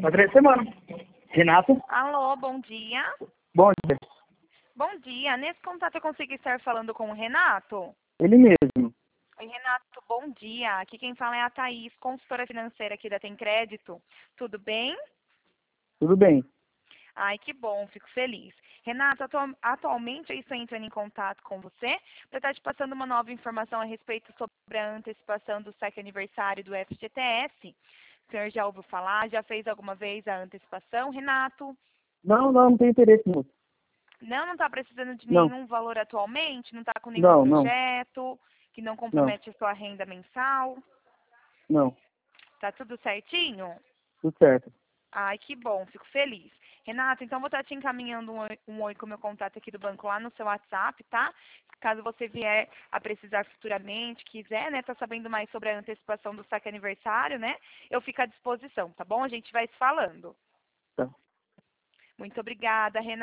Há 3 semanas. Renato? Alô, bom dia. Bom dia. Bom dia. Nesse contato eu consigo estar falando com o Renato? Ele mesmo. Oi, Renato, bom dia. Aqui quem fala é a Thaís, consultora financeira aqui da Tem Crédito. Tudo bem? Tudo bem. Ai, que bom, fico feliz. Renato, atualmente eu estou entrando em contato com você para estar te passando uma nova informação a respeito sobre a antecipação do saque aniversário do FGTS. O senhor já ouviu falar? Já fez alguma vez a antecipação, Renato? Não tem interesse muito. Não está precisando de Não, nenhum valor atualmente? Não está com nenhum não, projeto que não não, compromete a sua renda mensal? não. Tá tudo certinho? Tudo certo. Ai, que bom, fico feliz. Renato, então vou estar te encaminhando um oi com o meu contato aqui do banco lá no seu WhatsApp, tá? Caso você vier a precisar futuramente, quiser, né, tá sabendo mais sobre a antecipação do saque aniversário, né? Eu fico à disposição, tá bom? A gente vai se falando. Tá. Muito obrigada, Renato.